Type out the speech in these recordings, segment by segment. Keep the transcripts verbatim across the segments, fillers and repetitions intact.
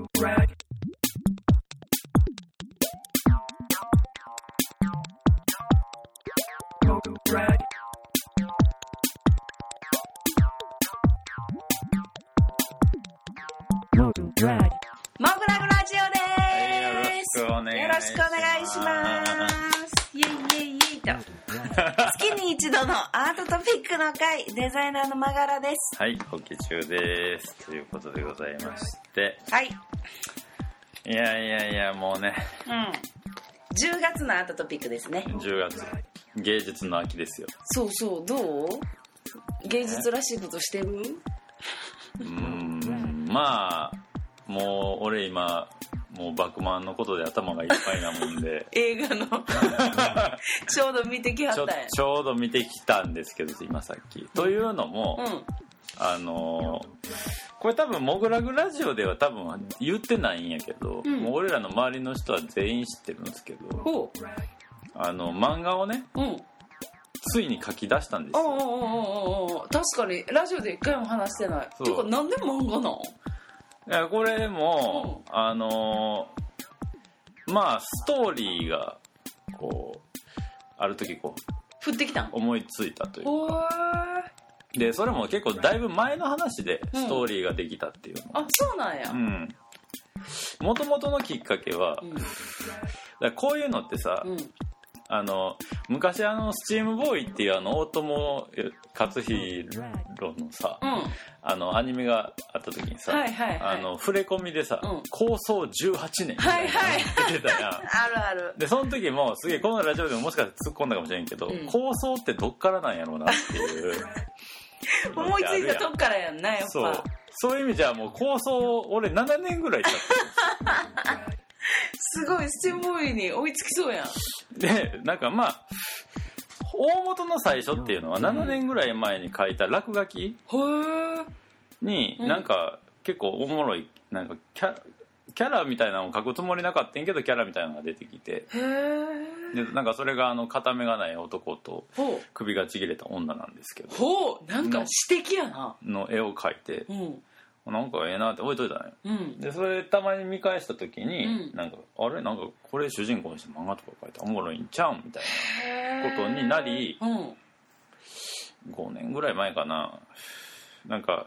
drag go to drag go to drag モグラグラジオではい、よろしーす。 くお願いします。 よろしくお願いします。イエイイエイイエイと月に一度のアートトピックの会、デザイナーのマガラです。 はい、ホッケ中ですということでございまして、 はい。 いやいやいやもうね、 うんじゅうがつのアートトピックですね。 じゅうがつ芸術の秋ですよ。 そうそう、どう？芸術らしいことしてる？ うーん、まあもう俺今もうバクマンのことで頭がいっぱいなもんで映画のちょうど見てきはっちょたんや。 ちょうど見てきたんですけど今さっき、というのも、 うんあのこれ多分モグラグラジオでは多分言ってないんやけど、 うんもう俺らの周りの人は全員知ってるんですけど、 ほあの漫画をねう。うん。 ついに書き出したんですよ。 おうおうおうおうおう、確かにラジオで一回も話してない。 そうてかなんで漫画なん？ いやこれも、 うんあのーまあストーリーがこうある時こう降ってきたん？ 思いついたというおー。 で、それも結構だいぶ前の話でうんストーリーができたっていうの、 あ、そうなんや。 うん、もともとのきっかけは、 うんだからこういうのってさ、 うんあの昔あのスチームボーイっていうあの大友克洋のさ、 うんあのアニメがあった時にさ、 はいはいはいあの触れ込みでさ、 うん構想じゅうはちねんみたいなはいはい言ってたやん。 あるある。 でその時もすげえこのラジオでももしかしたら突っ込んだかもしれんけど、 うん構想ってどっからなんやろうなっていう思いついたとこからやんな、やっそうぱ。 そういう意味じゃもう構想俺ななねんぐらい経ってすごい、スチームボーイに追いつきそうやん。 るでなんかまあ大元の最初っていうのはななねんぐらい前に書いた落書きへー。 にうんなんか結構おもろいなんかキャキャラみたいなのを書くつもりなかったんけどキャラみたいなのが出てきて、 へー。 でなんかそれがあの片目がない男とほう。 首がちぎれた女なんですけどほう。なんか詩的やな。 の絵を描いてうん。 なんかええなって置いといたのよ。 うん。 でそれたまに見返した時に、 うんなんかあれなんかこれ主人公にして漫画とか描いておもろいんちゃうんみたいへー。 ことになりうん。 なごねんぐらい前かな、なんか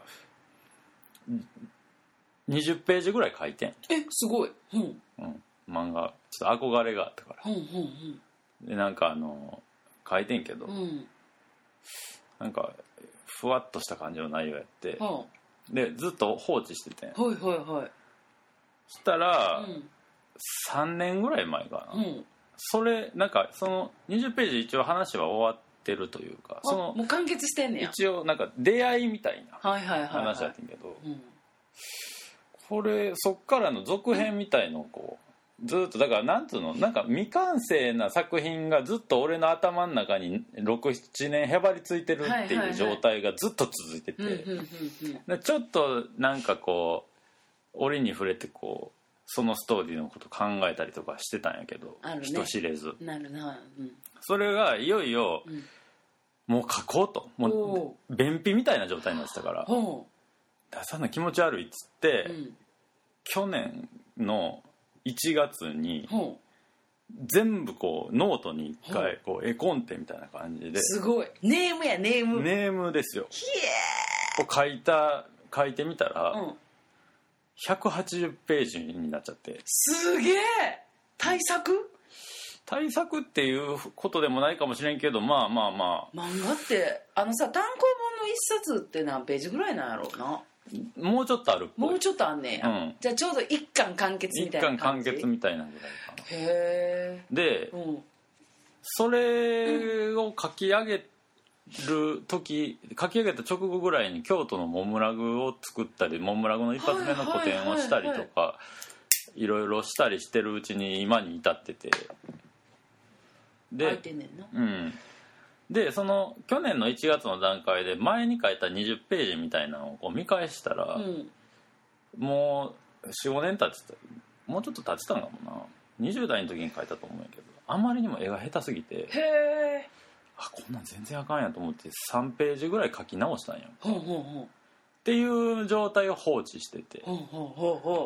にじゅっページぐらい書いてん、 え、すごい。うん。 うん、漫画ちょっと憧れがあったからうんうんでなんかあの書いてんけど、 うん。うん。 なんかふわっとした感じの内容やってはでずっと放置しててん、 あ。はいはいはい。 そしたら、 うん。 さんねんぐらい前かな、 うん。 それなんかそのにじゅっページ一応話は終わってるというかそあ、 のもう完結してんねや。 一応なんか出会いみたいなはいはいはい、はい。 話やってんけど、 うん。 これそっからの続編みたいのをこうずっとだからなんつうのなんか未完成な作品がずっと俺の頭の中にろくななねんへばりついてるってはいはいはいいう状態がずっと続いてて、 うんうんうんうん。 でちょっとなんかこう折に触れてこうそのストーリーのこと考えたりとかしてたんやけど、 あるね人知れずなるな。うん。 それがいよいようん。 もう書こうともおう便秘みたいな状態になってたからほ出さな気持ち悪いっつって、 う。うん。 去年のいちがつにほ全部こうノートに一回こう絵コンテみたいな感じでう。すごい。ネームや、ネーム。 ネームですよひを書いた書いてみたえ。 らうん。 ひゃくはちじゅっページになっちゃってすげえ。対策？ 対策っていうことでもないかもしれんけどまあまあまあ漫画ってあのさ、単行本の一冊って何ページぐらいなんやろうな。 もうちょっとあるっぽいもうちょっとあんねや、 うんじゃあちょうど一巻完結み一たいな巻感じ。 完結みたいなぐらいかなへでえ。うん。 それを書き上げる時書き上げた直後ぐらいに京都のモムラグを作ったりモムラグの一発目の個展をしたりとかいろいろしたりしてるうちに今に至ってて書いでてんねんな。 うんでその去年のいちがつの段階で前に書いたにじゅっページみたいなのをこう見返したら、 うん。 もう よん,ご 年経ってたもうちょっと経ってたんかもなにじゅう代の時に書いたと思うんやけどあまりにも絵が下手すぎてへえ。 あこんなん全然あかんやと思ってさんページぐらい書き直したんよほうほうほう。 っていう状態を放置しててほうほうほうほ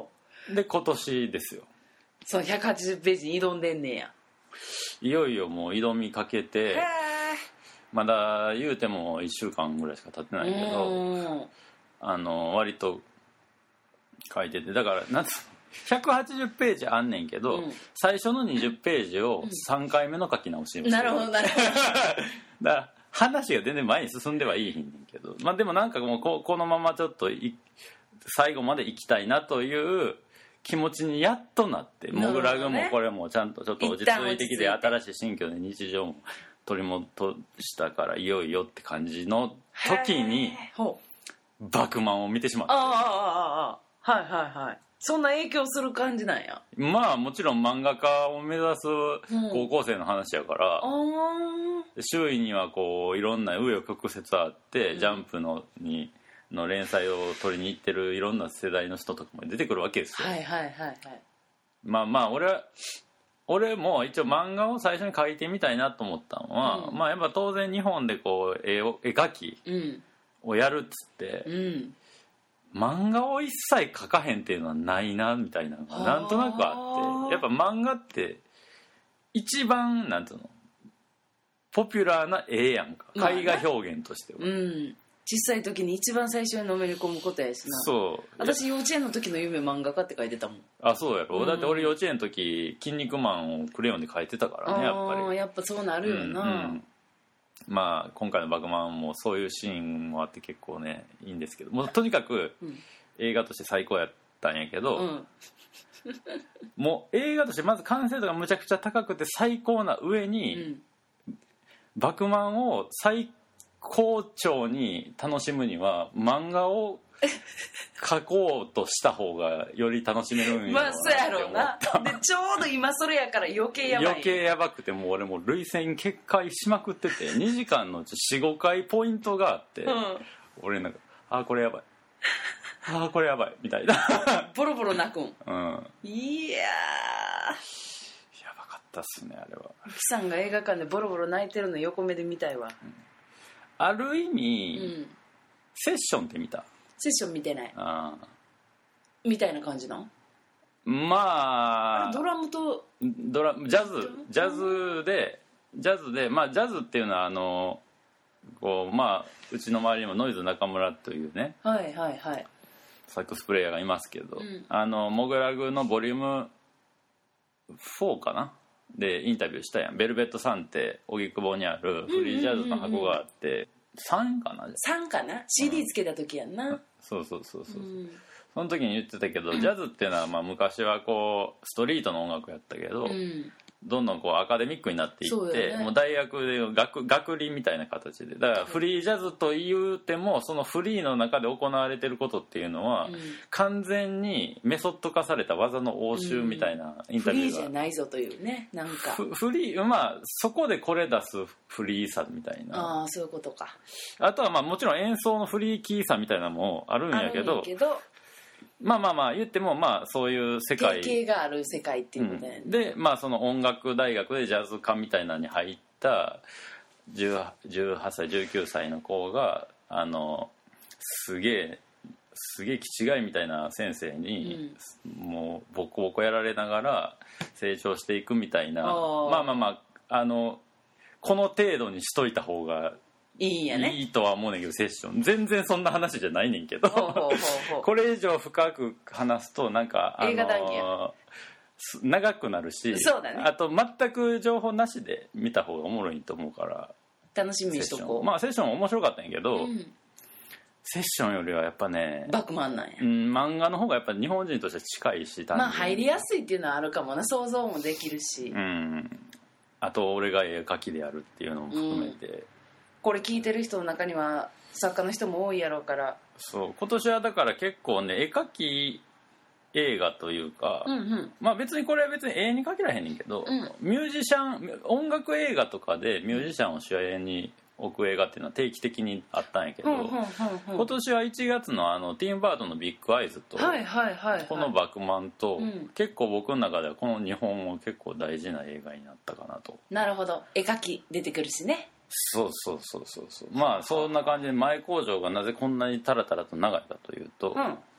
で今年ですよ。 そうひゃくはちじゅうページに挑んでんねや。 いよいよもう挑みかけて、 へまだ言うてもいっしゅうかんぐらいしか経ってないけーど、 うんあの割と書いてて、だからなんつうのひゃくはちじゅうページあんねんけど、 うん最初のにじゅうページをさんかいめの書き直しをしてる。 なるほどなるほど。 だから話が全然前に進んではいいひんねんけど、まあでもなんかもう こ, このままちょっとい最後まで行きたいなという気持ちにやっとなって、 なるほどねモグラグもこれもちゃんとちょっと落ち着いてきて、新しい新居で日常も取り戻したからいよいよって感じの時にへーほうバクマンを見てしまって、 ああああああはいはいはい。そんな影響する感じなんや。 まあもちろん漫画家を目指す高校生の話やから、 あー周囲にはこういろんな紆余曲折あって、 うん、 ジャンプのにの連載を取りに行ってるいろんな世代の人とかも出てくるわけですよ。 はいはいはいはい。 まあまあ俺は俺も一応漫画を最初に描いてみたいなと思ったのは、 うん、 まあやっぱ当然日本でこう絵を絵描きをやるっつって、 うんうん漫画を一切描かへんっていうのはないなみたいなのがなんとなくあって、やっぱ漫画って一番なんていうのポピュラーな絵やんか、 まあ絵画表現としては、 うん小さい時に一番最初にのめり込むことやしな。 そう私幼稚園の時の夢漫画家って書いてたもん。 あそうやろ、 うん、 だって俺幼稚園の時「筋肉マン」をクレヨンで描いてたからね、やっぱりやっぱそうなるよな、 うんうん、まあ今回の「バクマン」もそういうシーンもあって結構ねいいんですけど、もうとにかく映画として最高やったんやけど、 うん、 もう映画としてまず完成度がむちゃくちゃ高くて最高な上に、うん、バクマンを最高潮に楽しむには漫画を描こうとした方がより楽しめるんやろうなまあそうやろうな。でちょうど今それやから余計やばい。 余計やばくて、もう俺もう涙腺決壊しまくっててにじかんのうち よん,ご 回ポイントがあって、うん、俺なんかあーこれやばいあーこれやばいみたいなボロボロ泣くん、うん、いやーやばかったっすねあれは。 ピさんが映画館でボロボロ泣いてるの横目で見たいわ、うん、 ある意味、うん、セッションって見た？ セッション見てない。 あみたいな感じなん？ まあ、 あドラムとドラジャズジャズでジャズでまあジャズっていうのはあのこうまあうちの周りにもノイズ中村というね、 はいはいはい、 サックスプレイヤーがいますけど、 うん、 あのモグラグのボリュームフォーかなでインタビューしたやん。ベルベットさんって荻窪にあるフリージャズの箱があって、うんうんうんうん、さんかなさんかな シーディー つけた時やんな、うん、 そうそうそうそう、うん、その時に言ってたけど、ジャズっていうのはまあ昔はこうストリートの音楽やったけど、うん、どんどんこうアカデミックになっていって、ね、もう大学で 学, 学理みたいな形で、だからフリージャズと言うてもそのフリーの中で行われてることっていうのは、うん、完全にメソッド化された技の応酬みたいなインタビューが、うん、フリーじゃないぞというね、なんかフ, フリーまあそこでこれ出すフリーさみたいな、 ああそういうことか。 あとはまあもちろん演奏のフリーキーさみたいなのもあるんやけど、まあまあまあ言ってもまあそういう世界定型がある世界っていうことだよね、 うん、でまあその音楽大学でジャズ科みたいなのに入ったじゅうはっさいじゅうきゅうさいの子があのすげえすげえ気違いみたいな先生に、うん、もうボコボコやられながら成長していくみたいな、まあまあまああのこの程度にしといた方がいいんやね。 いいとは思うねんけど、セッション全然そんな話じゃないねんけど、ほうほうほうほうこれ以上深く話すとなんかあの映画談義や長くなるし、 そうだね、 あと全く情報なしで見た方がおもろいと思うから楽しみにしとこう。 まあセッション面白かったんやけど、うん、セッションよりはやっぱねバクマンなんや、 うん、漫画の方がやっぱ日本人として近いし、 まあ入りやすいっていうのはあるかもな、想像もできるし、 うん、あと俺が絵描きでやるっていうのも含めて、うん、 これ聞いてる人の中には作家の人も多いやろうから。 そう今年はだから結構ね絵描き映画というか、うんうん、まあ別にこれは別に絵に描けらへんねんけど、うん、ミュージシャン音楽映画とかでミュージシャンを主演に置く映画っていうのは定期的にあったんやけど、うんうんうんうん、今年はいちがつ の, あのティム・バートンのビッグアイズと、はいはいはいはい、このバクマンと、うん、結構僕の中ではこのにほんも結構大事な映画になったかなと。 なるほど、絵描き出てくるしね。 そうそうそうそうそう、まあそんな感じで前工場がなぜこんなにタラタラと長いかというと、うん、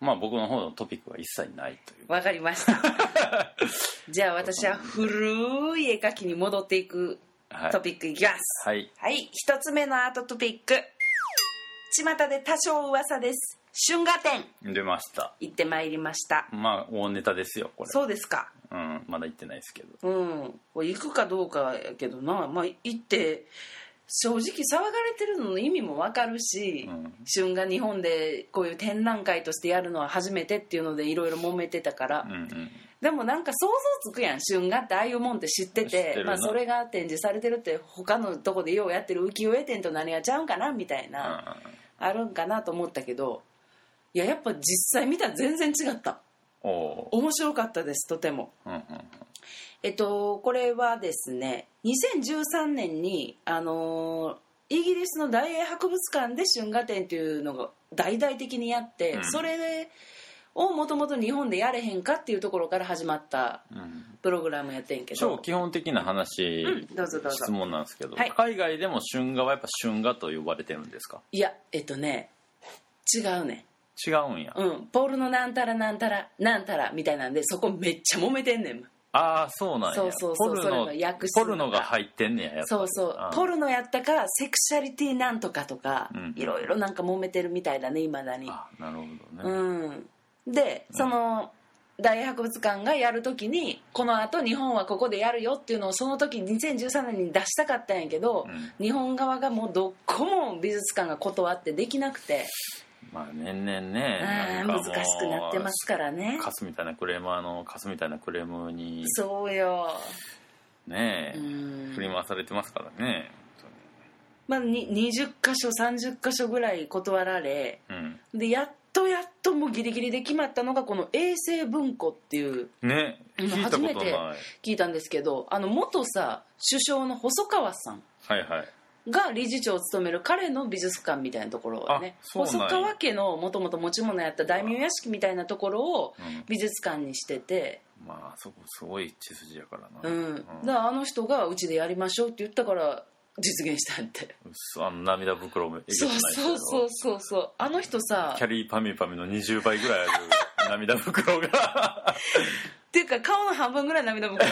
まあ僕の方のトピックは一切ないという。 わかりましたじゃあ私は古い絵描きに戻っていくトピックいきます。 はい、 はい、一つ目のアートトピック、巷で多少噂です、春画展出ました。 行ってまいりました。 まあ大ネタですよこれ。 そうですか。 うん、まだ行ってないですけど。 うん、これ行くかどうかやけどな、まあ行って正直騒がれてるのの意味も分かるし、うん、春画日本でこういう展覧会としてやるのは初めてっていうのでいろいろ揉めてたから、うんうん、でもなんか想像つくやん、春画ってああいうもんって知ってて、まあ、それが展示されてるって他のとこでようやってる浮世絵展と何がちゃうんかなみたいな、うん、あるんかなと思ったけど、いややっぱ実際見たら全然違った。お面白かったです、とても。うんうんうん、えっと、これはですねにせんじゅうさんねんに、あのー、イギリスの大英博物館で春画展っていうのが大々的にやって、うん、それでをもともと日本でやれへんかっていうところから始まったプログラムやってんけど、 超基本的な話、うん、 どうぞどうぞ。 質問なんですけど、 はい、 海外でも春画はやっぱ春画と呼ばれてるんですか？ いや、えっとね違うね。 違うんや。 うん、ポールのなんたらなんたらなんたらみたいなんで、そこめっちゃ揉めてんねん。 ああそうなんや。 そうそうそう、 ポルノ、ポルノが入ってんねや。やっぱそうそう、ポルノやったかセクシャリティなんとかとか、うん、いろいろなんか揉めてるみたいだね、いまだに。 あ、なるほどね。うん、でその、うん、大英博物館がやるときにこのあと日本はここでやるよっていうのをその時にせんじゅうさんねんに出したかったんやけど、うん、日本側がもうどこも美術館が断ってできなくて、 まあ年々ね、 難しくなってますからね。 カスみたいなクレーマーのカスみたいなクレームにそうよねえ、振り回されてますからね。 まあ、にじゅっかしょさんじゅっかしょぐらい断られ、うん、でやっとやっともうギリギリで決まったのがこの永世文庫っていうね、聞いたことない。 初めて聞いたんですけど、あの元さ首相の細川さん、 はいはい、 が理事長を務める彼の美術館みたいなところはね、細川家のもともと持ち物やった大名屋敷みたいなところを美術館にしてて、 うん、まあそこすごい血筋やからな、 うんうん、だからあの人がうちでやりましょうって言ったから実現したんって。 あの涙袋もえげつない。 そうそうそうそう、あの人さキャリーパミュパミュのにじゅうばいぐらいある涙袋がっていうか顔の半分ぐらい涙袋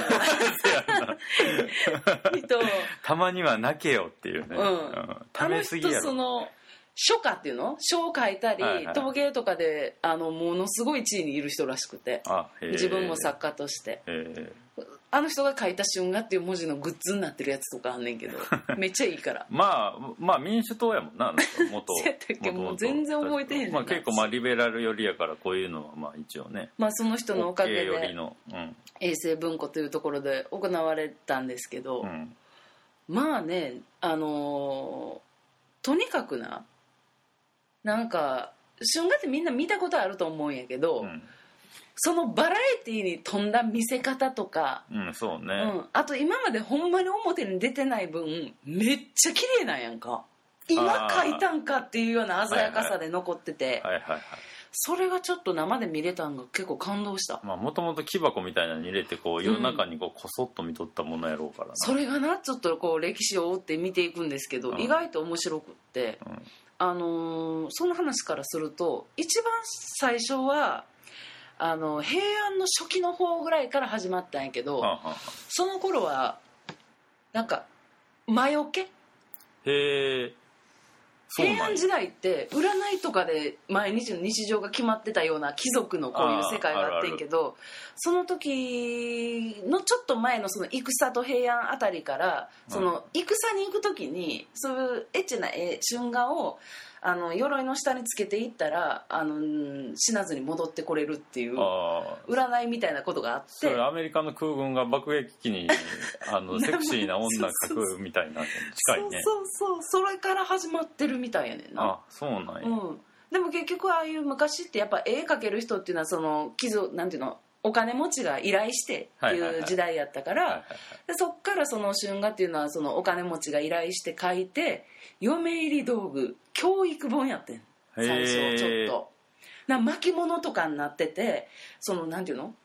人たまには泣けよっていうね、うんうん、ためすぎやろ。 あの人その書家っていうの書を書いたり、はいはい、陶芸とかであのものすごい地位にいる人らしくて、あ、自分も作家としてあの人が書いた春画っていう文字のグッズになってるやつとかあんねんけどめっちゃいいからまあまあ民主党やもんな、元元もう全然覚えてへんねん、 まあ、結構まあリベラル寄りやからこういうのはまあ一応ね、 まあその人のおかげで、 OK の、うん、 永世文庫というところで行われたんですけど、うん、まあね、あのー、とにかくななんか春画ってみんな見たことあると思うんやけど、うん、そのバラエティに富んだ見せ方とか、 うんそうね、 うん、あと今までほんまに表に出てない分めっちゃ綺麗なんやんか、今描いたんかっていうような鮮やかさで残ってて、 はいはいはいはい、 それがちょっと生で見れたんが結構感動した。 もともと木箱みたいなのに入れてこう世の中にこうこそっと見とったものやろうからな、うん、それがなちょっとこう歴史を追って見ていくんですけど、うん、意外と面白くって、うん、あのー、その話からすると一番最初はあの平安の初期の方ぐらいから始まったんやけど、はあはあ、その頃はなんか魔除け、 へえ、 平安時代って占いとかで毎日の日常が決まってたような貴族のこういう世界があってんけど、その時のちょっと前のその戦と平安あたりからその戦に行く時にそういうエッチな絵春画をあの鎧の下につけていったらあの死なずに戻ってこれるっていう占いみたいなことがあって、それアメリカの空軍が爆撃機にあのセクシーな女描くみたいな近いね。 そうそうそう、それから始まってるみたいやねんな。 あ、そうなんや、 うん、でも結局ああいう昔ってやっぱ絵描ける人っていうのはその貴族なんていうのお金持ちが依頼してっていう時代やったからそっからその春画っていうのはそのお金持ちが依頼して描いて嫁入り道具教育本やってん最初ちょっとな巻物とかになっててそのなんていうの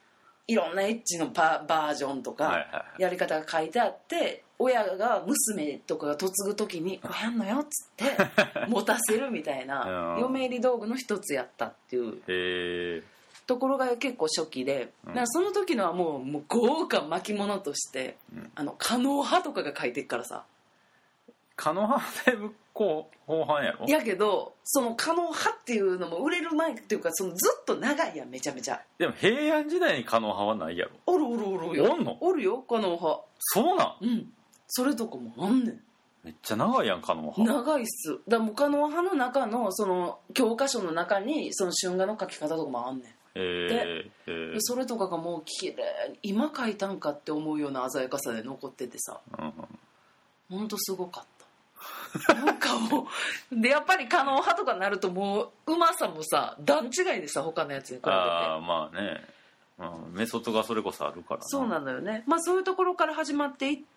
いろんなエッチのパバージョンとかはいはいはいやり方が書いてあって、親が娘とかが嫁ぐ時に「これやんのよ」っつって持たせるみたいなうん嫁入り道具の一つやったっていうへえところが結構初期で、だからその時のはもう、もう豪華巻物として、うん、あの狩野派とかが書いてるからさ。 狩野派だいぶ後後半やろ。 やけどその狩野派っていうのも売れる前っていうか、そのずっと長いやん、めちゃめちゃ。 でも平安時代に狩野派はないやろ。 おるおるおるよ。 おんの？ おるよ狩野派。 そうなん？ うん。それとかもあんねん。 めっちゃ長いやん狩野派。 長いっす。だからもう狩野派の中のその教科書の中にその春画の描き方とかもあんねん。 えー、 で、 えー、 それとかがもう綺麗に今描いたんかって思うような鮮やかさで残っててさ、 うん、 ほんとすごかったなんかもうでやっぱり狩野派とかになるともううまさもさ段違いでさ、他のやつに比べて。 ああまあね、うん、メソッドがそれこそあるからな。 そうなのよね。まあそういうところから始まっていって、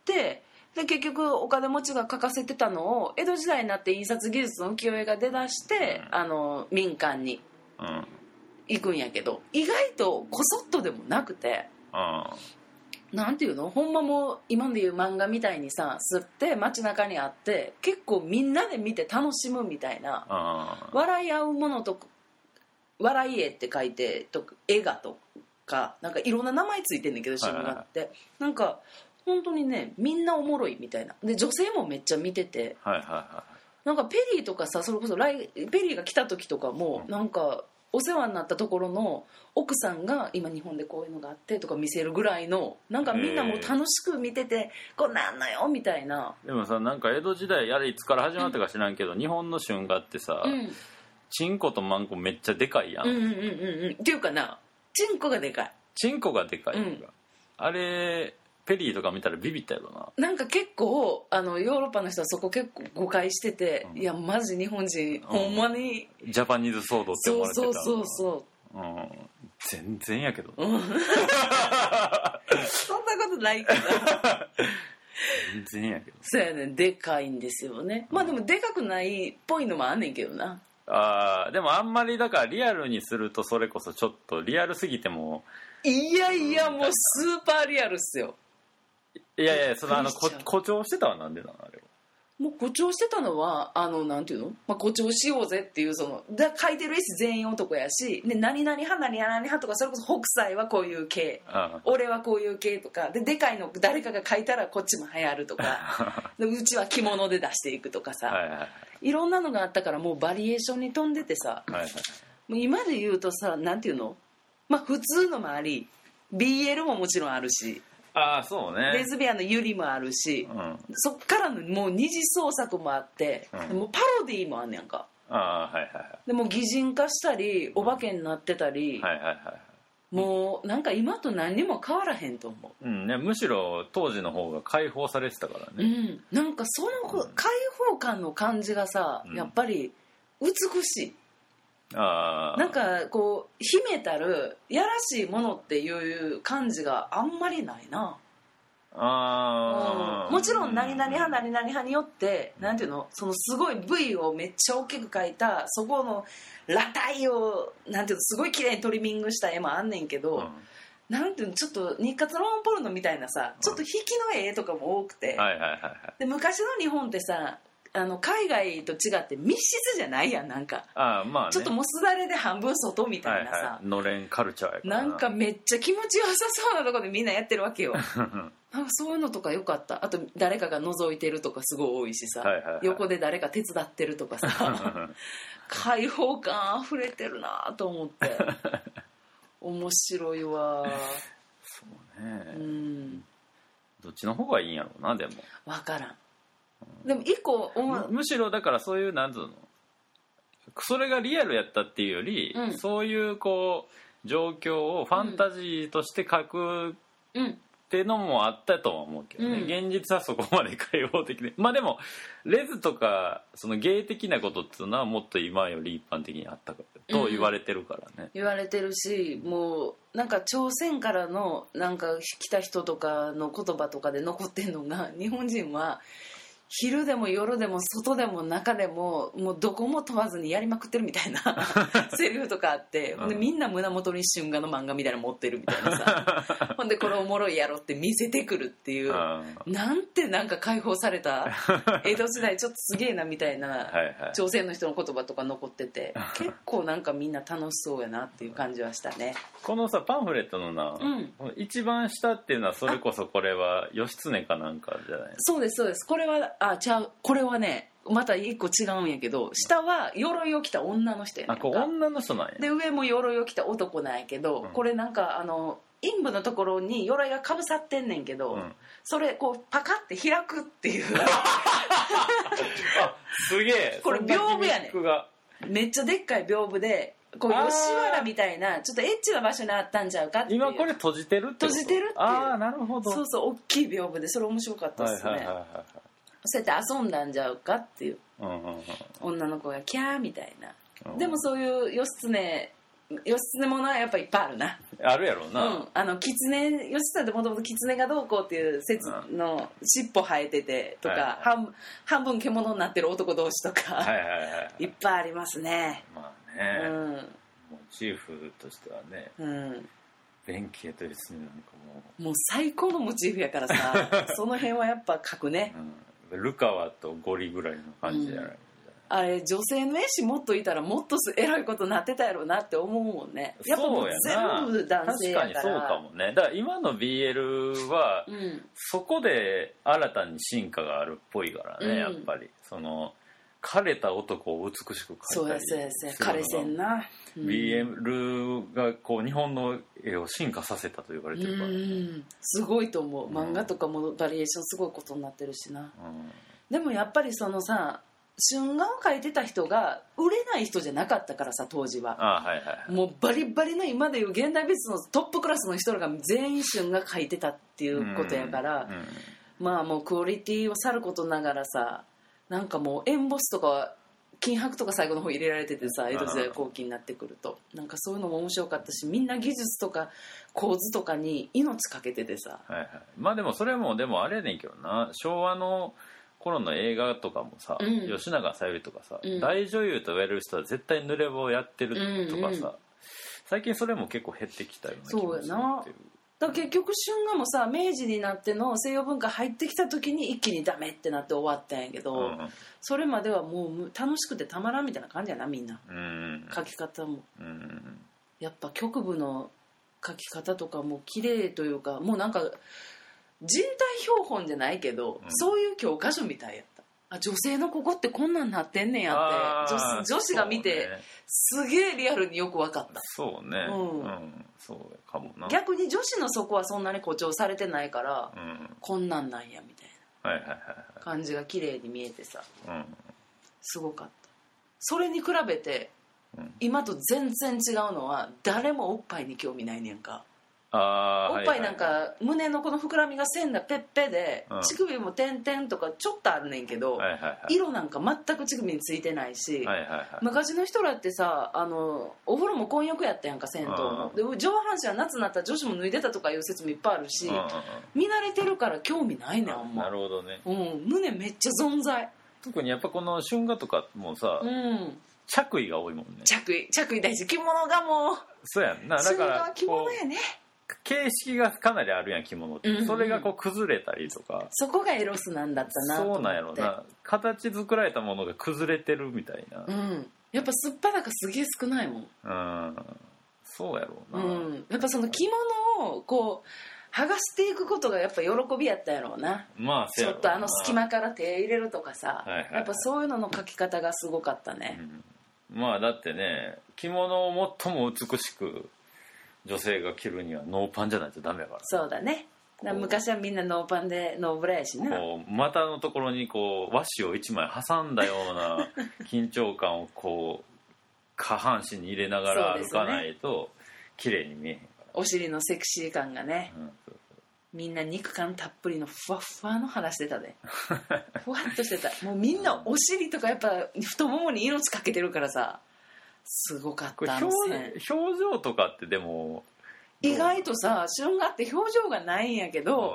で結局お金持ちが書かせてたのを江戸時代になって印刷技術の浮世絵が出だして、うん、あの民間に、うん行くんやけど、意外とこそっとでもなくて、 あなんていうの、ほんまもう今でいう漫画みたいにさ、吸って街中にあって結構みんなで見て楽しむみたいな、 あ笑い合うものと笑い絵って書いてと絵画とかなんかいろんな名前ついてんねんけど、春画って、はいはい、なんか本当にねみんなおもろいみたいなで、女性もめっちゃ見てて、 はいはいはい、 なんかペリーとかさ、それこそライペリーが来た時とかも、うん、なんかお世話になったところの奥さんが今日本でこういうのがあってとか見せるぐらいの、なんかみんなもう楽しく見ててこんなんのよみたいな。 でもさ、なんか江戸時代あれいつから始まったか知らんけど、うん、日本の春画ってさ、うん、チンコとマンコめっちゃでかいやん。 うんうんうんうんっていうかな、チンコがでかい。 チンコがでかい、うん、あれペリーとか見たらビビったやろな。 なんか結構あのヨーロッパの人はそこ結構誤解してて、うん、いやマジ日本人、うん、ほんまにジャパニーズソードって思われてた。 そうそうそうそう、 うん、全然やけど、うん、そんなことないけど全然やけど。 そうやねん、でかいんですよね。まあでもでかくないっぽいのもあんねんけどな。 あでもあんまりだからリアルにするとそれこそちょっとリアルすぎても、 いやいやもうスーパーリアルっすよ。 いやいや、そのあのこ誇張してたはなんでなのあれは。 もう誇張してたのはあのなんていうの、まあ、誇張しようぜっていう、そのだ書いてる絵師全員男やし、で何々派何々派とか、それこそ北斎はこういう系、俺はこういう系とかで、でかいの誰かが書いたらこっちも流行るとかでうちは着物で出していくとかさ、はいはいはい、いろんなのがあったから、もうバリエーションに富んでてさ、はいはい、もう今で言うとさ、なんていうの、まあ普通のもあり ビーエル ももちろんあるし、 ああそうね、 レズビアンのユリもあるし、うん、そっからのもう二次創作もあって、うん、もうパロディーもあんねやんか。 あ、はいはいはい、 でも擬人化したりお化けになってたり、うん、はいはいはい、もうなんか今と何にも変わらへんと思う、 うんね、むしろ当時の方が解放されてたからね、 うん、なんかその解放感の感じがさ、やっぱり美しい。あなんかこう秘めたるやらしいものっていう感じがあんまりないな。 あ、 うん、もちろん何々派何々派によってなんていうの、そのすごい V をめっちゃ大きく描いたそこの裸体をなんていうのすごい綺麗にトリミングした絵もあんねんけど、うん、なんていうのちょっと日活ローンポルノみたいなさ、ちょっと引きの絵とかも多くて、 はいはいはいはい、 で昔の日本ってさ、あの海外と違って密室じゃないやん、なんかあ、まあね、 ちょっともうすだれで半分外みたいなさ、はいはい、 のれんカルチャーやからなんかめっちゃ気持ちよさそうなとこでみんなやってるわけよなんかそういうのとかよかった。あと誰かが覗いてるとかすごい多いしさ、はいはいはい、横で誰か手伝ってるとかさ開放感あふれてるなと思って面白いわ。 そうね、 うん、 どっちの方がいいんやろうな。でも分からん。でも一個む, むしろだからそういうなんつうの、それがリアルやったっていうより、うん、そういうこう状況をファンタジーとして書くってのもあったとは思うけどね、うん、現実はそこまで開放的で、まあでもレズとかその芸的なことっていうのはもっと今より一般的にあったと言われてるからね、うん、 言われてるし、もうなんか朝鮮からのなんか来た人とかの言葉とかで残ってるのが、日本人は昼でも夜でも外でも中でももうどこも問わずにやりまくってるみたいなセリフとかあって、ほんでみんな胸元に春画の漫画みたいなの持ってるみたいなさほんでこれおもろいやろって見せてくるっていう、なんてなんか解放された江戸時代ちょっとすげえなみたいなはい、はい、 朝鮮の人の言葉とか残ってて結構なんかみんな楽しそうやなっていう感じはしたね。 このさパンフレットのな、うん、一番下っていうのはそれこそこれは義経かなんかじゃない？ そうですそうです。これはあちゃうこれはねまた一個違うんやけど、下は鎧を着た女の人やねんか。 あ、こう女の人なんや。 で上も鎧を着た男なんやけど、うん、これなんかあの陰部のところに鎧がかぶさってんねんけど、うん、それこうパカって開くっていうあすげえ。 これ屏風やねん。めっちゃでっかい屏風でこう吉原みたいなちょっとエッチな場所にあったんちゃうかっていう。 今これ閉じてるってこと？ 閉じてるっていう。 ああなるほど。 そうそう大きい屏風でそれ面白かったですね、はいはいはいはい、そうやって遊んだんじゃうかっていう、うんうんうん、女の子がキャーみたいな、うん、でもそういう義経義経ものはやっぱいっぱいあるな。 あるやろうな、 うん、あの狐義経ってもともと狐がどうこうっていう説の尻尾生えててとか、はいはい、半, 半分獣になってる男同士とか、はいはいはいはい、いっぱいありますね。 まあね、うん、モチーフとしてはね、うん、弁慶と義経なんかもうもう最高のモチーフやからさその辺はやっぱ描くね、 うん、ルカワとゴリぐらいの感じじゃない、うん、 あれ女性の絵師もっといたらもっと偉いことになってたやろうなって思うもんね。やっぱもう全部男性やから。 確かにそうかもね。だから今の ビーエル は、うん、そこで新たに進化があるっぽいからね、うん、やっぱりその枯れた男を美しく描いたりそうやそうやそうや枯れ線な、 うん、ビーエル がこう日本の絵を進化させたと言われてるから、ね、うんすごいと思う。漫画とかもバリエーションすごいことになってるしな、うん、でもやっぱりそのさ春画を描いてた人が売れない人じゃなかったからさ当時は。 あ、はいはいはい、 もうバリバリの今でいう現代美術のトップクラスの人らが全員春画描いてたっていうことやから、うんうん、まあもうクオリティを去ることながらさなんかもうエンボスとか金箔とか最後の方入れられててさ江戸時代後期になってくるとなんかそういうのも面白かったしみんな技術とか構図とかに命かけててさ、 はいはい、まあでもそれもでもあれやねんけどな昭和の頃の映画とかもさ、うん、吉永小百合とかさ、うん、大女優と言われる人は絶対濡れ場をやってるとかさ、うんうん、最近それも結構減ってきたような気もするっていう。 そうやな。だから結局春画もさ明治になっての西洋文化入ってきた時に一気にダメってなって終わったんやけど、うん、それまではもう楽しくてたまらんみたいな感じやなみんな、うん、描き方も、うん、やっぱ局部の描き方とかも綺麗というかもうなんか人体標本じゃないけど、うん、そういう教科書みたいやった。あ女性のここってこんなんなってんねんやって 女, 女子が見て、ね、すげえリアルによく分かった。 そうね、うんうん、そうかもな。 逆に女子のそこはそんなに誇張されてないから、うん、こんなんなんやみたいな感じが綺麗に見えてさ、うん、すごかった。それに比べて、うん、今と全然違うのは誰もおっぱいに興味ないねんか。 あおっぱいなんか、はいはい、胸のこの膨らみが線がペッペで、うん、乳首も点々とかちょっとあるねんけど、はいはいはい、色なんか全く乳首についてないし、はいはいはい、昔の人らってさあのお風呂も混浴やったやんか銭湯の、うん、で上半身は夏になったら女子も脱いでたとかいう説もいっぱいあるし、うん、見慣れてるから興味ないねんあんま。 なるほどね、 うん、胸めっちゃ存在。 特にやっぱこの春画とかもさ、うん、着衣が多いもんね。 着衣着衣大事。着物がもうそうやんな。だから春画は着物やね。 形式がかなりあるやん着物って、うんうん、それがこう崩れたりとかそこがエロスなんだったなと思って。 そうなんやろな。形作られたものが崩れてるみたいな、 うん、やっぱすっぱだかすげえ少ないもん。 うんそうやろうな、 うん、やっぱその着物をこう剥がしていくことがやっぱ喜びやったやろうな。 まあちょっとあの隙間から手入れるとかさ、はいはいはい、やっぱそういうのの描き方がすごかったね、 うん、まあだってね着物を最も美しく女性が着るにはノーパンじゃないとダメやから。 そうだね。だ昔はみんなノーパンでノーブラやしな。 こう股のところにこう和紙を一枚挟んだような緊張感をこう下半身に入れながら歩かないと綺麗に見えへんから、ね、 お尻のセクシー感がね、うん、そうそうみんな肉感たっぷりのふわふわの腹してたでふわっとしてた。もうみんなお尻とかやっぱ太ももに命かけてるからさすごかった。 表, 表情とかってでも意外とさ春画って表情がないんやけど、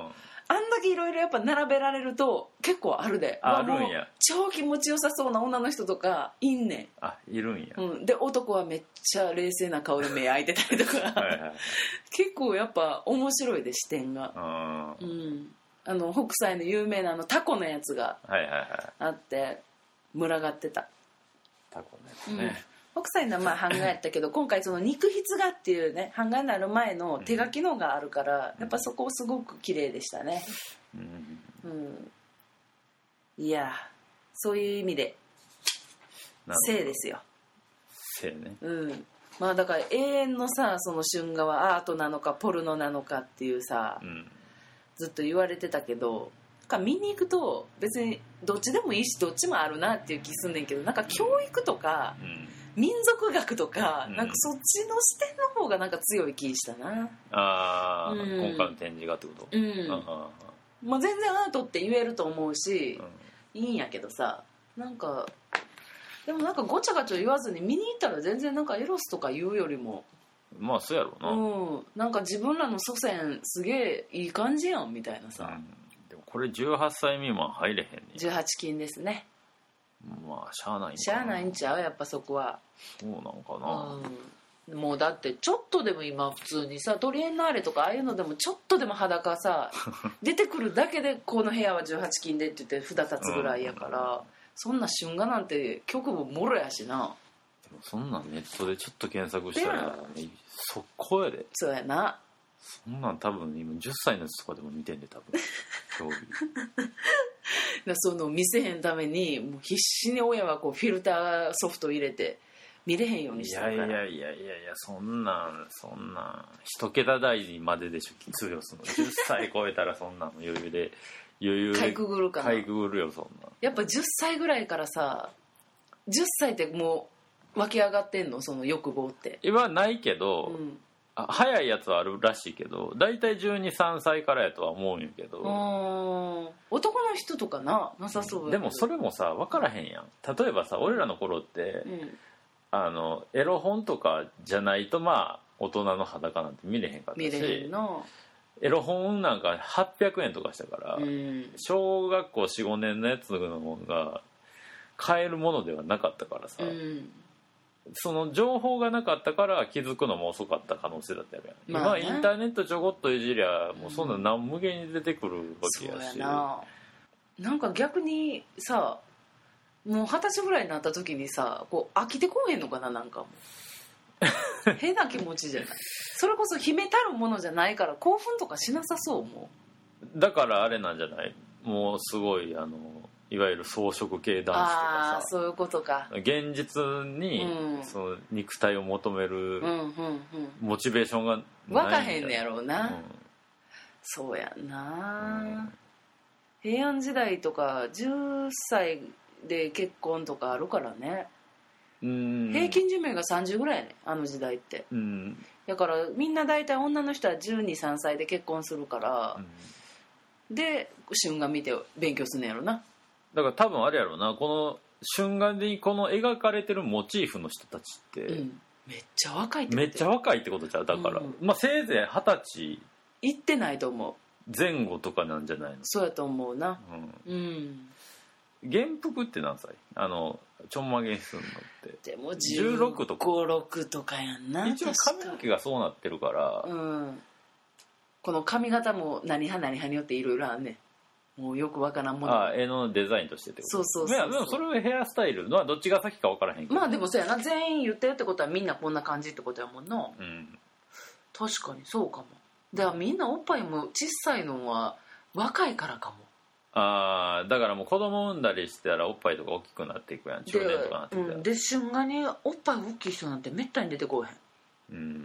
あんだけいろいろやっぱ並べられると結構あるで。 あるんや。 もう超気持ちよさそうな女の人とかいんねん。 あ、いるんや。 うん、で男はめっちゃ冷静な顔で目開いてたりとかはいはい。 結構やっぱ面白いで視点が。 あー、 うんあの北斎の有名なあのタコのやつがはいはいはい。 あって群がってた。 タコのやつね。 北斎のまあ版画やったけど今回その肉筆画っていうね版画になる前の手書きのがあるからやっぱそこすごく綺麗でしたね。 うん。 うん、いやそういう意味でなるほど。 性ですよ。 性ね。 うんまあだから永遠のさその春画はアートなのかポルノなのかっていうさ、 うん。 ずっと言われてたけどなんか見に行くと別にどっちでもいいしどっちもあるなっていう気すんねんけどなんか教育とかうん。 民族学とか、 うんなんかそっちの視点の方がなんか強い気したな。 ああ、 うん今回の展示がってこと。 うんああまあ、全然アートって言えると思うしあ、 いいんやけどさなんかでもなんかごちゃごちゃ言わずに見に行ったら全然なんかエロスとか言うよりもうん。まあそうやろうな。 うんなんか自分らの祖先すげえいい感じやんみたいなさ、 うんでもこれじゅうはっさい未満入れへんねじゅうはち金ですね。 まあしゃあないんかな。 しゃあないんちゃうやっぱそこは。 そうなのかな。 うん、もうだってちょっとでも今普通にさトリエンナーレとかああいうのでもちょっとでも裸さ出てくるだけでこの部屋はじゅうはち金でって言って札立つぐらいやから、うん、そんな春画なんて局部もろやしな。 でもそんなんネットでちょっと検索したら速攻やで。 そうやな。 そんなん多分今じゅっさいのやつとかでも見てんで多分競技その見せへんためにもう必死に親はこうフィルターソフト入れて見れへんようにしてるから。 いやいやいやいやいやそんなんそんなん一桁台まででしょ通用するの。じゅっさい超えたらそんなん余裕で余裕でかいくぐるかな。 かいくぐるよそんな。 やっぱじゅっさいぐらいからさじゅっさいってもう湧き上がってんのその欲望って。 今ないけど、 うんあ早いやつはあるらしいけどだいたいじゅうに、さんさいからやとは思うんやけど、 男の人とかななさそうやでもそれもさ分からへんやん。例えばさ俺らの頃って、 うん、 あのエロ本とかじゃないとまあ大人の裸なんて見れへんかったし見れへんな。 エロ本なんかはっぴゃくえんとかしたから、 うん、 小学校 よん、ごねんのやつのが買えるものではなかったからさ、 うんその情報がなかったから気づくのも遅かった可能性だったよね、 まあね、 今インターネットちょこっといじりゃもうそんな何無限に出てくるわけやし、 そうやな。なんか逆にさもう二十歳ぐらいになった時にさこう飽きてこうへんのかな。なんかもう変な気持ちじゃないそれこそ秘めたるものじゃないから興奮とかしなさそう。もうだからあれなんじゃない、もうすごいあのいわゆる装飾系男子とかさ、 あーそういうことか。 現実に、 うん、 その肉体を求めるうんうんうんモチベーションがない分かへんねやろうな、 うん、 そうやんな、 うん、 平安時代とかじゅっさいで結婚とかあるからね、 うん、 平均寿命がさんじゅうぐらいやねあの時代って、 うん、 だからみんな大体女の人はじゅうに、さんさいで結婚するから、うん、で春画見て勉強すんねやろな。 だから多分あれやろうな、この春画にこの描かれてるモチーフの人たちって、 うん、めっちゃ若いってことめっちゃ若いってことちゃうだから、うん、まあせいぜいはたち行ってないと思う。 前後とかなんじゃないの。 そうやと思うな。うん、うん、 元服って何歳、あのちょんまげすんのって。 でもじゅうろくとかご、ろくとかやんな。 一応髪の毛がそうなってるから、 うん、この髪型も何派何派によっていろいろあんねん。もうよくわからんもの。 ああ、絵のデザインとしてってこと。 そうそうそうそう。 いやでもそれはヘアスタイルのはどっちが先かわからへんけど。 まあでもそうやな、全員言ってるってことはみんなこんな感じってことやもんな。 うん。 確かにそうかも。だからみんなおっぱいも小さいのは若いからかも。 ああ、だからもう子供産んだりしてたらおっぱいとか大きくなっていくやん。中年とかなってきたら。 うん、で春画におっぱい大きい人なんてめったに出てこうへん。 うん。うん 。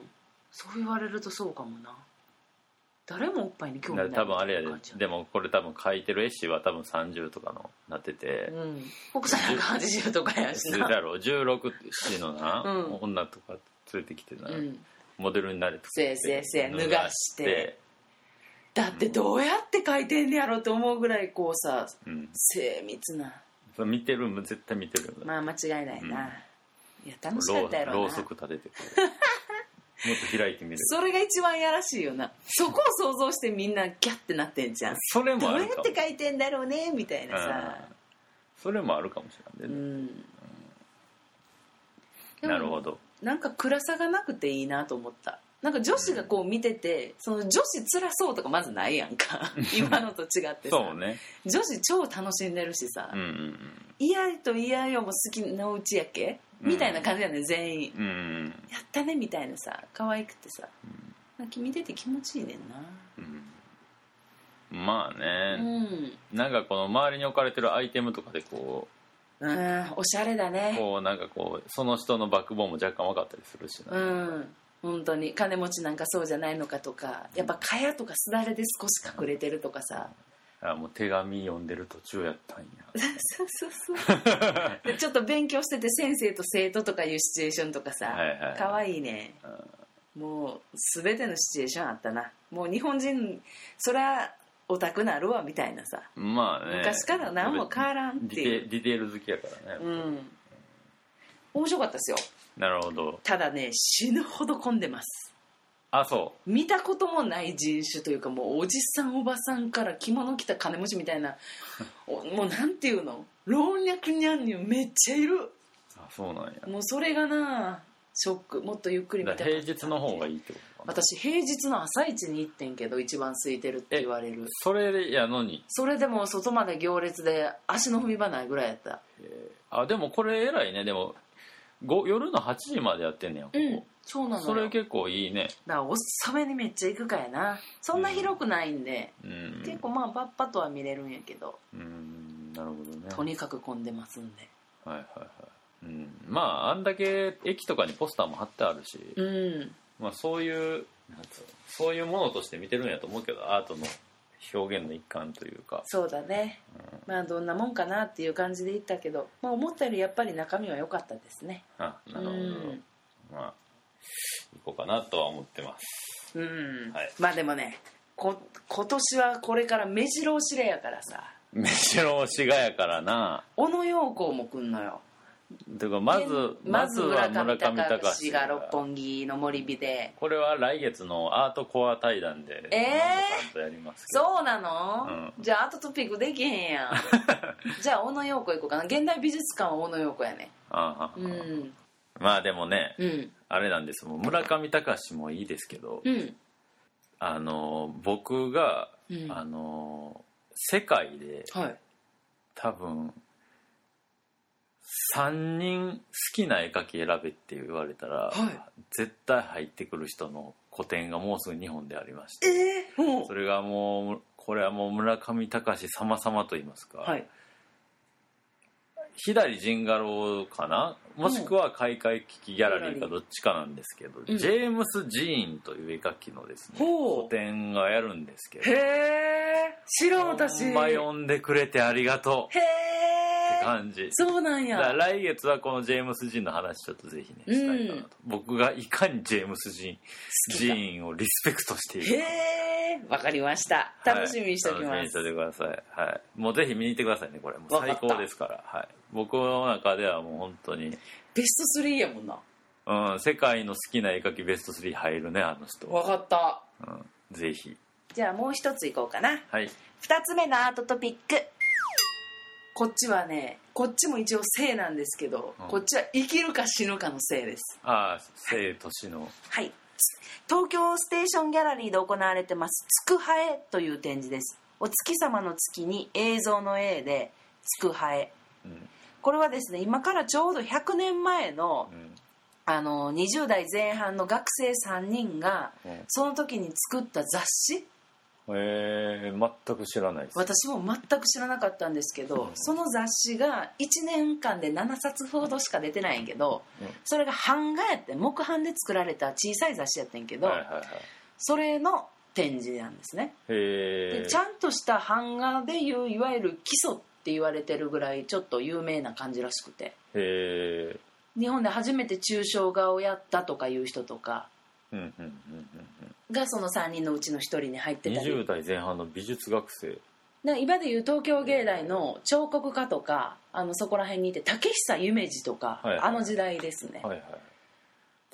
そう言われるとそうかもな。誰もおっぱいに興味ない。 多分あれやで。でもこれ多分描いてる絵師は多分さんじゅうとかのなってて、 うん、北斎なんかはちじゅうとかやしな。 だろうじゅうろく歳のな、うん、女とか連れてきてな、うん、モデルになれとかせいせいせい脱がしてだってどうやって描いてんねやろと思うぐらいこうさ、うん、精密な。 見てる絶対見てる。 まあ間違いないな、うん、いや楽しかったやろな。 ろうそく立ててくると開いてみる。 それが一番やらしいよな。そこを想像してみんなギャッてなってんじゃん。 それもあるかも。 どうやって書いてんだろうねみたいなさ、 うん、それもあるかもしれないね、 うんうん、なるほど。 なんか暗さがなくていいなと思った。なんか女子がこう見てて、その女子辛そうとかまずないやんか今のと違ってさ、 そうね、 女子超楽しんでるしさ、 うんうんうん、 嫌と嫌よも好きのうちやっけみたいな感じやね、全員、 うんうん、 やったねみたいなさ、可愛くてさ、なんか見てて気持ちいいねんな、 うん、まあね、 うん、 なんかこの周りに置かれてるアイテムとかでこうん、おしゃれだね、 こうなんかこうその人のバックボーンも若干分かったりするしな、 うん、本当に金持ちなんかそうじゃないのかとか、やっぱ蚊帳とかすだれで少し隠れてるとかさ、 あ、もう手紙読んでる途中やったんやそうそうそうでちょっと勉強してて先生と生徒とかいうシチュエーションとかさ、 はいはい、 かわいいね、うん、もう全てのシチュエーションあったな。もう日本人そりゃオタクなるわみたいなさ、 まあね、 昔から何も変わらんっていうディテール好きやからね、 うん、面白かったですよ。 なるほど。 ただね、死ぬほど混んでます。 あ、そう。 見たこともない人種というか、もうおじさんおばさんから着物着た金持ちみたいなもうなんていうの、老若にゃんにめっちゃいる。 あ、そうなんや。 もうそれがなショック。もっとゆっくり見たかった。 平日の方がいいってことかな。 私平日の朝一に行ってんけど、一番空いてるって言われる。 それやのに。 それでも外まで行列で足の踏み場ないぐらいやった。 あ、でもこれ偉いね。でもご夜のはちじまでやってんねや、ここ。うん、 そうなのよ。 それ結構いいね。 だからおっさめにめっちゃ行くかやな。そんな広くないんで、 うん、 結構まあパッパとは見れるんやけど、 うん、なるほどね。 とにかく混んでますんで、 はいはいはい、うん、まああんだけ駅とかにポスターも貼ってあるし、 うん、 まあ、そういうなんつうの、そういうものとして見てるんやと思うけど、アートの表現の一環というか。そうだね、うん、まあどんなもんかなっていう感じで言ったけど、まあ、思ったよりやっぱり中身は良かったですね。 あ、なるほど、うん、まあ行こうかなとは思ってます、 うん、 はい、 まあでもね、こ今年はこれから目白押しれやからさ。 目白押しがやからな。 小野陽子も来んのよ。 てかまずまずは村上隆が六本木の森美で、 これは来月のアートコア対談でええー、さんとやりますけど。 そうなの、うん、じゃあアートトピックできへんやんじゃあ小野陽子行こうかな。現代美術館は小野陽子やね。 ああ、 うん、 まあでもね、 うん、 あれなんです。もう村上隆もいいですけど、 うん、 あの僕が、 うん、 あの世界で、 はい、 多分さんにん好きな絵描き選べって言われたら、 はい、 絶対入ってくる人の個展がもうすぐ日本でありまして、 えー、 それがもうこれはもう村上隆様々と言いますか、 はい、 左陣画廊かな、もしくは開会危機ギャラリーかどっちかなんですけど、うん、ジェームス・ジーンという絵描きのですね、個展がやるんですけど、 へえ、知らん私。 ほんま呼んでくれてありがとう。 へって感じ。 そうなんや。 だから来月はこのジェームス・ジーンの話ちょっとぜひねしたいかなと、うん、僕がいかにジェームス・ジーンジーンをリスペクトしているか。 へえ、わかりました、楽しみにしておきます、 はい、楽しみにしておいてください、はい、もうぜひ見に行ってくださいね。これもう最高ですから、はい、僕の中ではもう本当にベストスリーやもんな。 うん、世界の好きな絵描きベストスリー入るね、あの人。 分かった、 うん、ぜひ。 じゃあもう一ついこうかな。 はい、 二つ目のアートトピック、こっちはね、こっちも一応性なんですけど、うん、こっちは生きるか死ぬかの性です。 ああ、生と死の、 はい、東京ステーションギャラリーで行われてますつくはえという展示です。お月様の月に映像の A でつくはえ、うん、これはですね、今からちょうどひゃくねんまえの、うん、あのにじゅう代前半の学生さんにんが、うん、その時に作った雑誌。 えー、全く知らないです。 私も全く知らなかったんですけど、うん、その雑誌がいちねんかんでななさつほどしか出てないんやけど、うん、それが版画やって木版で作られた小さい雑誌やってんけど、はいはいはい、それの展示なんですね。 へー。 でちゃんとした版画でいういわゆる基礎って言われてるぐらいちょっと有名な感じらしくて、 へー、 日本で初めて抽象画をやったとかいう人とかがそのさんにんのうちのひとりに入ってたり、 にじゅう代前半の美術学生、 今でいう東京芸大の彫刻家とか、あのそこら辺にいて竹久夢二とか、はいはい、あの時代ですね。 はいはい、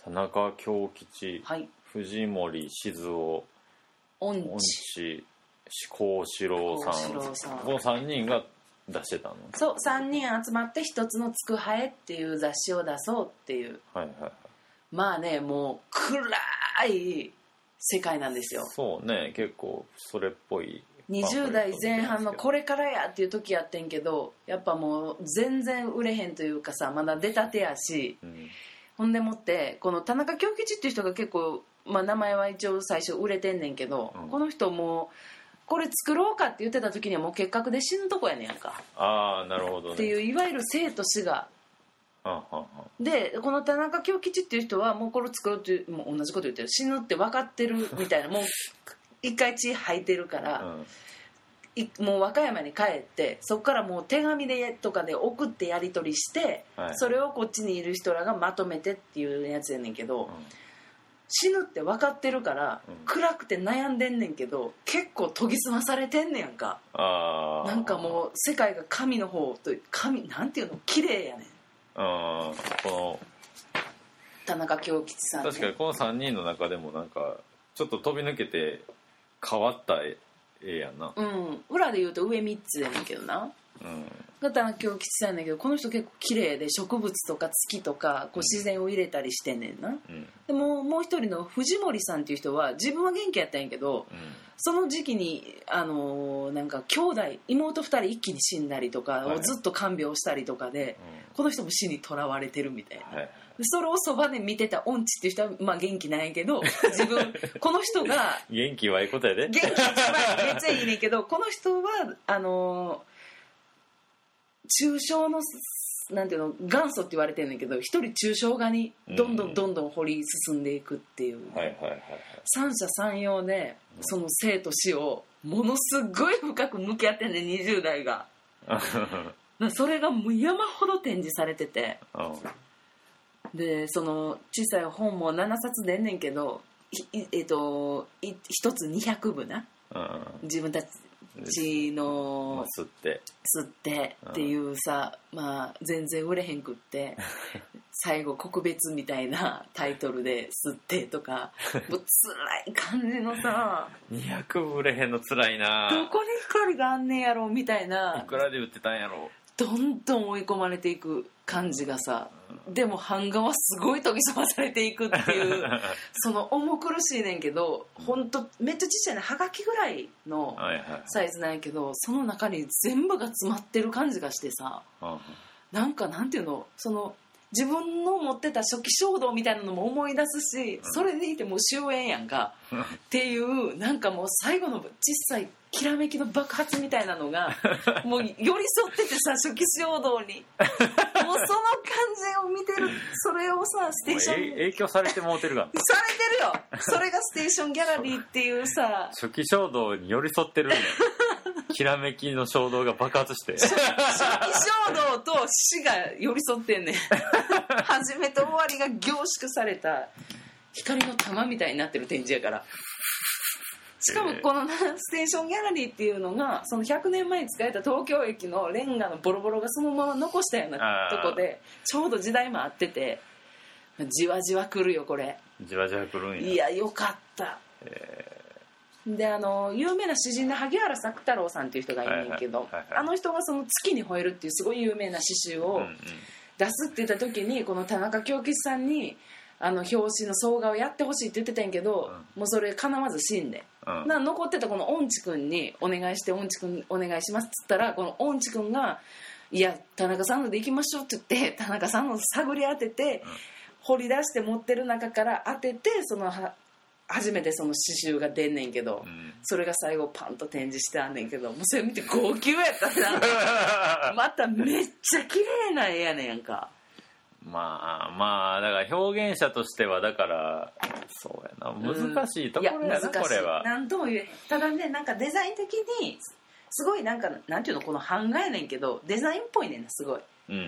田中京吉、 はい、 藤森静雄、 音音痴痴幸四郎さん、 幸四郎さんこのさんにんが出してたの。 そうさんにん集まって一つのつくはえっていう雑誌を出そうっていう、 はいはいはい、 まあねもう暗い世界なんですよ。 そうね、結構それっぽいにじゅう代前半のこれからやっていう時やってんけど、やっぱもう全然売れへんというかさ、まだ出たてやし、うん、ほんでもってこの田中京吉っていう人が結構、まあ、名前は一応最初売れてんねんけど、うん、この人もこれ作ろうかって言ってた時にはもう結核で死ぬとこやねんか。 ああなるほどね。 っていういわゆる生と死が、 はあはあ、 でこの田中京吉っていう人はもうこれ作ろうってもう同じこと言ってる、死ぬって分かってるみたいな、もう一回血吐いてるから、うん、いもう和歌山に帰ってそこからもう手紙でとかで送ってやり取りして、はい、それをこっちにいる人らがまとめてっていうやつやねんけど、うん、死ぬって分かってるから、うん、暗くて悩んでんねんけど結構研ぎ澄まされてんねやんか。あなんかもう世界が神の方と神なんていうの綺麗やねん。 あこの田中京吉さん、ね、 確かにこのさんにんの中でもなんかちょっと飛び抜けて変わった絵やな。 うん裏で言うと上みっつやねんけどな、うんが田中京吉さんやねんけど、この人結構綺麗で植物とか月とかこう自然を入れたりしてんねんな、うん、でももう一人の藤森さんっていう人は自分は元気やったんやけど、うん、その時期にあのー、なんか兄弟妹ふたり一気に死んだりとかをずっと看病したりとかで、はい、この人も死にとらわれてるみたいな、はい、それをそばで見てた音痴っていう人は、まあ、元気なんやけど自分この人が元気はいいことやで、 元気一番めっちゃいいねんけどこの人はあのー抽象のなんていうの元祖って言われてるんだけど、一人抽象画にどんどんどんどん掘り進んでいくっていう、ね、はいはいはいはい、三者三様でその生と死をものすごい深く向き合ってんねにじゅう代がそれがもう山ほど展示されてて、でその小さい本もななさつ出んねんけど、えっと一つにひゃくぶな、自分たち血の吸って吸ってっていうさ、まあ全然売れへんくって最後告別みたいなタイトルで吸ってとかもう辛い感じのさにひゃくぶ売れへんの辛いな、 どこに光があんねやろみたいな、 いくらで売ってたんやろ、 どんどん追い込まれていく感じがさ、でも版画はすごい研ぎ澄まされていくっていうその重苦しいねんけど、ほんとめっちゃちっちゃいね、はがきぐらいのサイズなんやけど、その中に全部が詰まってる感じがしてさ、なんかなんていうの、その自分の持ってた初期衝動みたいなのも思い出すし、それでいてもう終焉やんかっていう、なんかもう最後の小さいきらめきの爆発みたいなのがもう寄り添っててさ、初期衝動にもうその感じを見てる、それをさステーション影響されてもうてるがされてるよ、それがステーションギャラリーっていうさ初期衝動に寄り添ってるんだよきらめきの衝動が爆発して初期衝動と死が寄り添ってんねん初めと終わりが凝縮された光の玉みたいになってる展示やから。しかもこのステーションギャラリーっていうのがそのひゃくねんまえに使えた東京駅のレンガのボロボロがそのまま残したようなとこでちょうど時代も合ってて、じわじわ来るよこれ。 じわじわ来るんや。 いやよかった、えー、であの有名な詩人の萩原作太郎さんっていう人がいるんだけど、はいはいはいはい、あの人がその月に吠えるっていうすごい有名な詩集を出すって言った時に、この田中京吉さんにあの表紙の総画をやってほしいって言ってたんやけど、うん、もうそれ叶わず死んで、うん、な残ってたこの音痴くんにお願いして音痴くんお願いしますっつったら、この音痴くんがいや田中さんので行きましょうって言って田中さんの探り当てて、うん、掘り出して持ってる中から当ててそのは初めてその刺繍が出んねんけど、うん、それが最後パンと展示してあんねんけど、もうそれ見て号泣やったなまためっちゃ綺麗な絵やねんやんか。 まあまあだから表現者としてはだからそうやな、難しいところやな、うん、これは何とも言えへん。ただね、なんかデザイン的にすごいなんかなんていうの、この版画やねんけどデザインっぽいねんな、すごい、うんうん、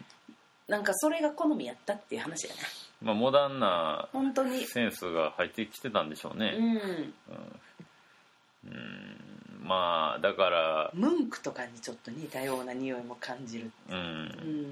なんかそれが好みやったっていう話やな。 まあモダンな本当にセンスが入ってきてたんでしょうね。うん、うんうん、まあだからムンクとかにちょっと似たような匂いも感じる。うん、うん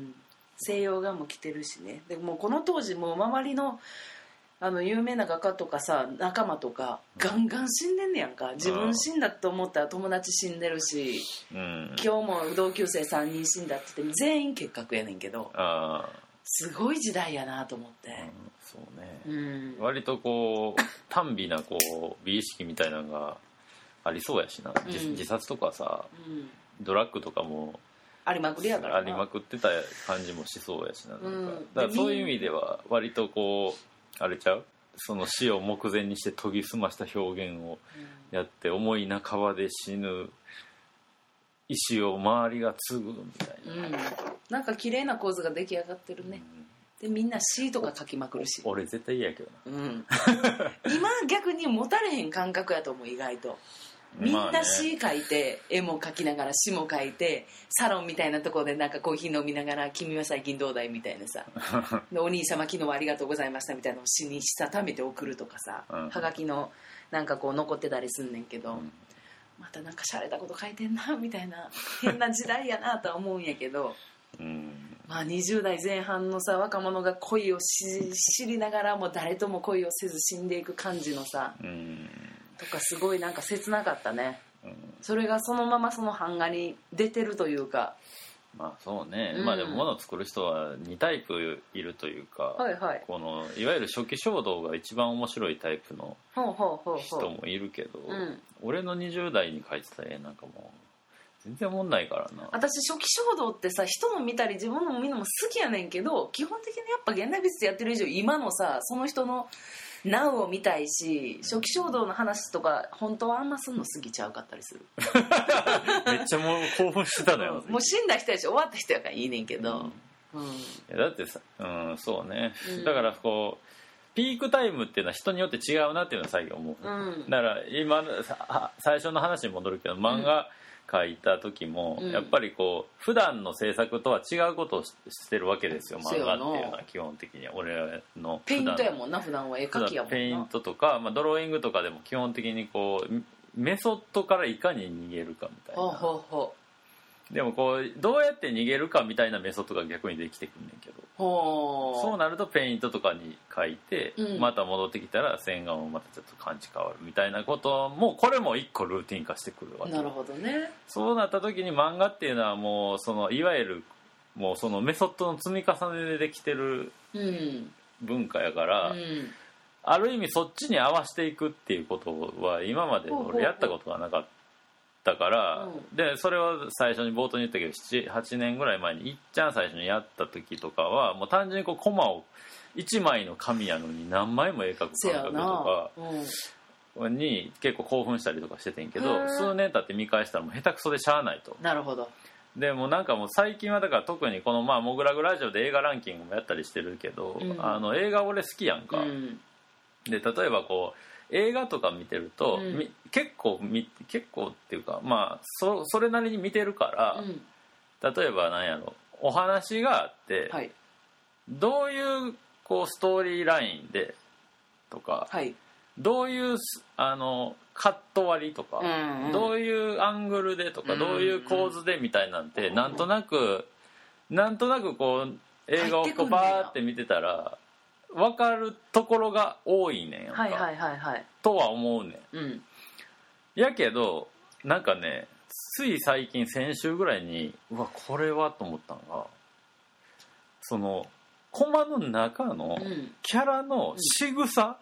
西洋画も来てるしね。でもうこの当時もう周りのあの有名な画家とかさ仲間とかガンガン死んでんねやんか。自分死んだと思ったら友達死んでるし、うん、今日も同級生さんにん死んだって言って全員結核やねんけど、あすごい時代やなと思って、うん、 そうね、うん、割とこう短美なこう美意識みたいなのがありそうやしな、うん、自, 自殺とかさ、うん、ドラッグとかもありまくりやからな。 ありまくってた感じもしそうやしな、なんか、うん、だからそういう意味では割とこうあれちゃう、その死を目前にして研ぎ澄ました表現をやって、うん、重い半ばで死ぬ意志を周りが継ぐみたいな、うん、 なんか綺麗な構図が出来上がってるね、うん、でみんな詩とか書きまくるし。 俺絶対嫌やけどな、うん、 今逆に持たれへん感覚やと思う。意外とみんな詩書いて、絵も描きながら詩も書いて、サロンみたいなところでなんかコーヒー飲みながら君は最近どうだいみたいなさでお兄様昨日はありがとうございましたみたいなのを詩にしたためて送るとかさ、うん、はがきのなんかこう残ってたりすんねんけど、うん、またなんか洒落たこと書いてんなみたいな変な時代やなとは思うんやけど、うん、まあにじゅう代前半のさ若者が恋をし知りながらも誰とも恋をせず死んでいく感じのさ、うんとかすごいなんか切なかったね、うん、それがそのままその版画に出てるというか。 まあそうね、うん、まあでも物を作る人はにタイプいるというか、はいはい、このいわゆる初期衝動が一番面白いタイプの人もいるけど、うん、俺のにじゅう代に描いてた絵なんかもう全然思んないからな。 私初期衝動ってさ人の見たり自分の見るのも好きやねんけど、基本的にやっぱ現代美術やってる以上今のさその人のナウを見たいし、初期衝動の話とか本当はあんますんの過ぎちゃうかったりするめっちゃもう興奮してたのよ、 うん、もう死んだ人やし終わった人やからいいねんけど、 うんうん、いやだってさ、うん、そうね、うん、だからこうピークタイムっていうのは人によって違うなっていうのは最近思う、うん、だから今最初の話に戻るけど漫画描いた時も、うん、やっぱりこう普段の制作とは違うことをしてるわけですよ、漫画っていうのは基本的に俺のペイントやもんな、普段は絵描きやもんな。 ペイントとか、まあ、ドローイングとかでも基本的にこうメソッドからいかに逃げるかみたいな。ほうほうほう。でもこうどうやって逃げるかみたいなメソッドが逆にできてくんねんけど、ほうそうなるとペイントとかに描いて、うん、また戻ってきたら洗顔もまたちょっと感じ変わるみたいなこともこれも一個ルーティン化してくるわけ。 なるほどね。 そうなった時に漫画っていうのはもうそのいわゆるもうそのメソッドの積み重ねでできてる文化やから、うんうん、ある意味そっちに合わせていくっていうことは今まで俺やったことがなかっただから、うん、でそれを最初に冒頭に言ったけどななはちねんぐらい前にいっちゃん最初にやった時とかはもう単純にこうコマをいちまいの紙やのに何枚も絵描く感覚とかに結構興奮したりとかしててんけど、数年経って見返したらもう下手くそでしゃあないと。 なるほど。 でもなんかもう最近はだから特にこのまあモグラグラジオで映画ランキングもやったりしてるけど、うん、あの映画俺好きやんか、うん、で例えばこう映画とか見てると、うん、結構み結構っていうかまあ そ, それなりに見てるから、うん、例えばなんやろお話があって、はい、どういうこうストーリーラインでとか、はい、どういうあのカット割りとか、うんうん、どういうアングルでとか、うんうん、どういう構図でみたいなんて、うん、なんとなくなんとなくこう映画をこうバーって見てたら分かるところが多いねんやんか、はいはいはいはい、とは思うねん、うん、やけどなんかねつい最近先週ぐらいにうわこれはと思ったのがそのコマの中のキャラの仕草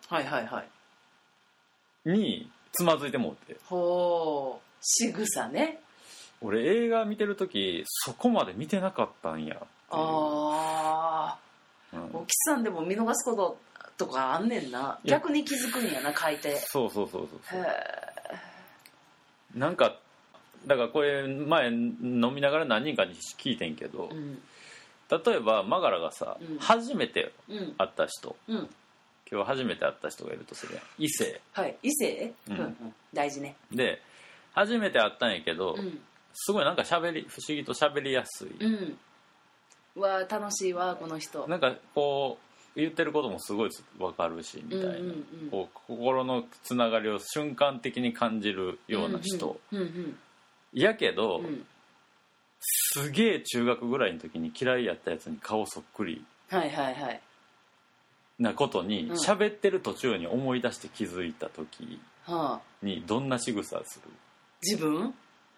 につまずいてもうて、 ほう仕草ね。 俺映画見てる時そこまで見てなかったんやっていう。ああうん、おきさんでも見逃すこととかあんねんな。逆に気づくんやな書いて。 そうそうそうそう。へえ。なんかだからこれ前飲みながら何人かに聞いてんけど、うん、例えばマガラがさ、うん、初めて会った人、うん、今日初めて会った人がいるとするやん。異性。 はい異性、うんうんうん、大事ね。 で初めて会ったんやけど、うん、すごいなんか喋り不思議と喋りやすい。うんわ楽しいわこの人。 なんかこう言ってることもすごい分かるしみたいな、うんうんうん、こう心のつながりを瞬間的に感じるような人、うんうんうんうん、やけど、うん、 すげえ中学ぐらいの時に嫌いやったやつに顔そっくりはいはいはい。 なことにうん喋ってる途中に思い出して気づいた時はあ、 にどんな仕草する？ 自分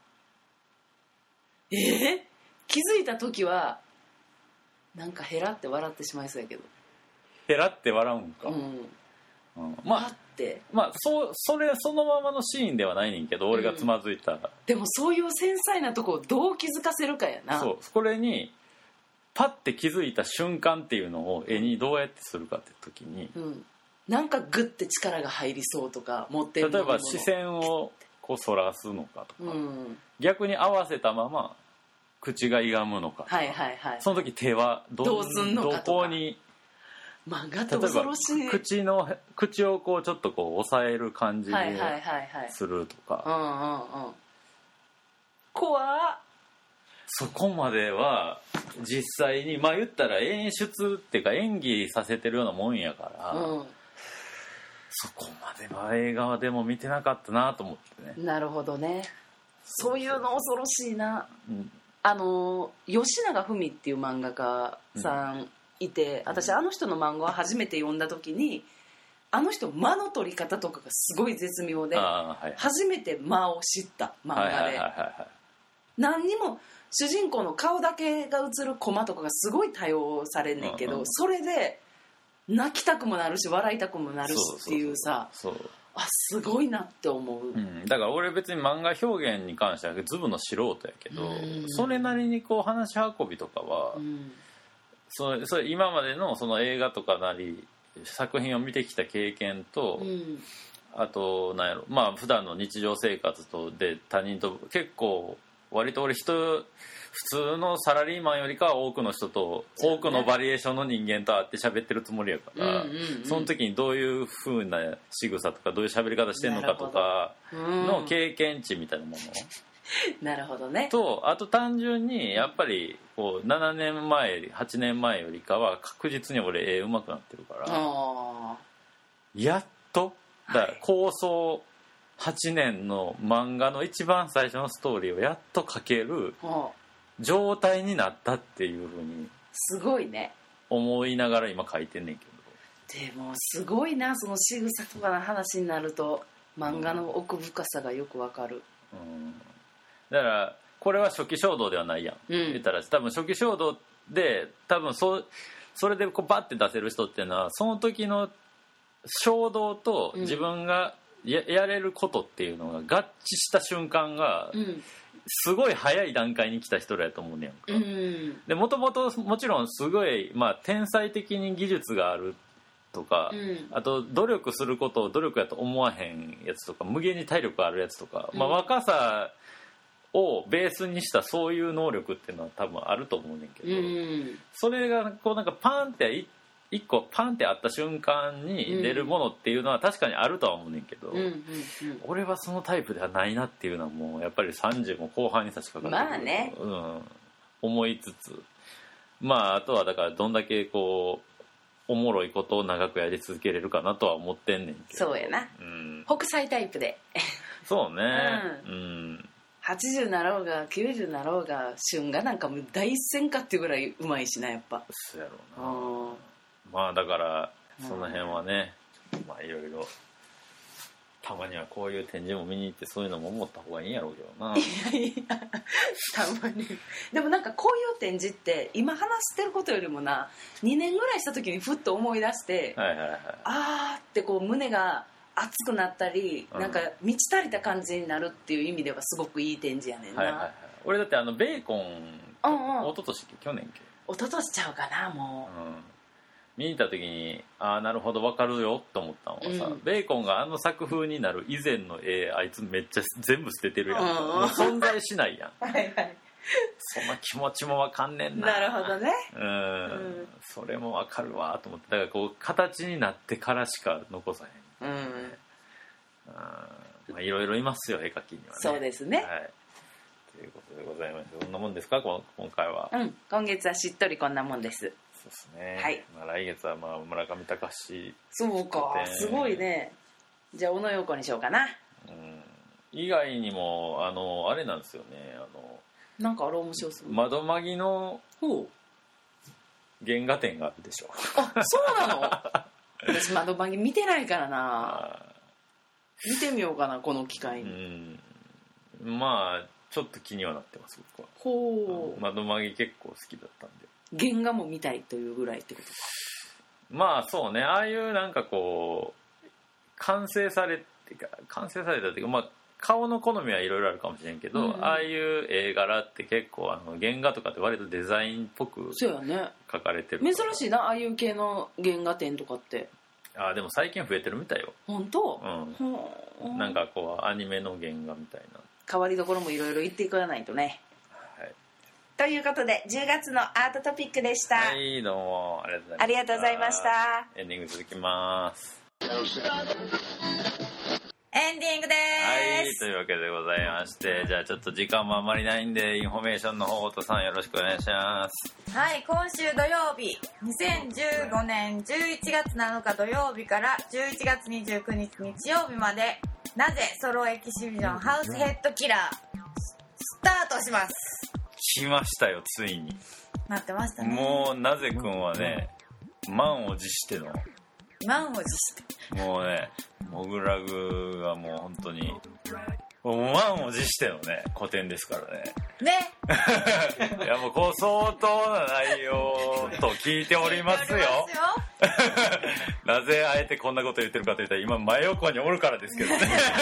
えー、気づいた時はなんかヘラって笑ってしまいそうやけど。 ヘラって笑うんか、 うん。 うんままあってまあそうそれそのままのシーンではないねんけど、俺がつまずいた、 でもそういう繊細なとこをどう気づかせるかやな。 そうこれにパッて気づいた瞬間っていうのを絵にどうやってするかって時に、 うん、なんかグッて力が入りそうとか持ってる例えば視線をこうそらすのかとか、 うん、 逆に合わせたまま口がいがむのかとか、 はいはいはい、 その時手は ど, どうすんのかとかどこに漫画って例えば恐ろしい。 口の口をこうちょっとこう押さえる感じはいはいはいはいでするとか、 うんうんうん、怖っ。 そこまでは実際にまあ言ったら演出っていうか演技させてるようなもんやから、 うん、 そこまでは映画でも見てなかったなと思ってね。 なるほどね。そういうの恐ろしいな。 うん、 あの吉永文っていう漫画家さんいて、うん、私あの人の漫画を初めて読んだ時にあの人間の取り方とかがすごい絶妙で、 はい、 初めて間を知った漫画で、はいはいはいはい、何にも主人公の顔だけが映るコマとかがすごい多用されんねんけど、うんうん、それで泣きたくもなるし笑いたくもなるしっていうさ、 そうそうそうそう、 あすごいなって思う、 うん、だから俺別に漫画表現に関してはズブの素人やけど、うん、それなりにこう話し運びとかは、うん、それそれ今までのその映画とかなり作品を見てきた経験と、うん、あとなんやろ、まあ普段の日常生活とで他人と結構割と俺人普通のサラリーマンよりかは多くの人と、ね、多くのバリエーションの人間と会って喋ってるつもりやから、うんうんうん、その時にどういう風な仕草とかどういう喋り方してんのかとかの経験値みたいなものなるほどね。 と、あと単純にやっぱりこうななねんまえはちねんまえよりかは確実に俺絵うまくなってるから、やっとだから構想はちねんの漫画の一番最初のストーリーをやっと描ける状態になったっていうふうにすごいね思いながら今描いてんねんけど、でもすごいな、その仕草とかの話になると漫画の奥深さがよくわかる、 うん、だからこれは初期衝動ではないやん、うん、言ったら多分初期衝動で多分 そ, それでこうバッて出せる人っていうのはその時の衝動と自分が、うんや, やれることっていうのが合致した瞬間が、うん、すごい早い段階に来た人らやと思うねやんか、うん、でもともともちろんすごい、まあ、天才的に技術があるとか、うん、あと努力することを努力やと思わへんやつとか無限に体力あるやつとか、うんまあ、若さをベースにしたそういう能力っていうのは多分あると思うねんけど、うん、それがこうなんかパンっていって一個パンってあった瞬間に出るものっていうのは確かにあるとは思うねんけど、うんうんうん、俺はそのタイプではないなっていうのはもうやっぱりさんじゅうも後半に差し掛かってくる、 まあねうん、思いつつ、まああとはだからどんだけこうおもろいことを長くやり続けれるかなとは思ってんねんけど、 そうやな、うん、北斎タイプでそうね、 うんうん、はちじゅうなろうがきゅうじゅうなろうが春画なんかもう大戦かっていうぐらいうまいしな、やっぱそうやろうな。まあだからその辺はね、うん、まあいろいろたまにはこういう展示も見に行ってそういうのも思った方がいいんやろうけどな。いやいやたまにでもなんかこういう展示って今話してることよりもなにねんぐらいした時にふっと思い出して、はいはいはい、あーってこう胸が熱くなったり、うん、なんか満ち足りた感じになるっていう意味ではすごくいい展示やねんな、はいはいはい、 俺だってあのベーコン、うんうん、一昨年去年け一昨年ちゃうかなもう、 うん見に行った時にああなるほど分かるよと思ったのはさ、うん、ベーコンがあの作風になる以前の絵あいつめっちゃ全部捨ててるやん、うん、もう存在しないやんはい、はい、その気持ちも分かんねんな。 なるほどね、 うん、うん、それも分かるわと思って、だからこう形になってからしか残さへん、うん、まあいろいろいますよ絵描きにはね。 そうですね、 はい、ということでございます。どんなもんですか今回は。 うん、今月はしっとりこんなもんです。 そうですね、 はいまあ、来月はまあ村上隆。 そうかすごいね。じゃあ小野陽子にしようかな、 うん、以外にもあのあれなんですよね、あのなんかあれ面白そう。 窓マギのほう。 原画展があるでしょ。 あ、そうなの？私窓マギ見てないからな。見てみようかなこの機会に。 うん、まあちょっと気にはなってます僕は。 ほう。 窓マギ結構好きだったんで。 原画も見たいというぐらいってことか。 まあそうね、ああいうなんかこう完成されて完成されたっていうか、まあ顔の好みはいろいろあるかもしれんけど、うん、ああいう絵柄って結構あの原画とかって割とデザインっぽくそうやね描かれてる。 珍しいな、ああいう系の原画展とかって。 あ、でも最近増えてるみたいよ。 本当？ うん。なんかこうアニメの原画みたいな変わりどころもいろいろ言っていかないとね。はい。ということでじゅうがつのアートトピックでした。 はい、どうもありがとうございました。 ありがとうございました。 エンディング続きます。 エンディングでーす。はい、 す。 というわけでございまして、じゃあちょっと時間もあまりないんでインフォメーションの方太田さんよろしくお願いします。 はい、今週土曜日にせんじゅうごねんじゅういちがつなのか土曜日からじゅういちがつにじゅうくにち日曜日までなぜソロエキシビジョンハウスヘッドキラースタートします。 来ましたよ、ついに。 なってましたね。 もうなぜくんはね、満を持しての満を持してもうね、モグラグがもう本当にもう満を持してのね古典ですからね。 ね。 いやもうこう相当な内容と聞いておりますよ。なぜあえてこんなこと言ってるかといったら今真横におるからですけどね。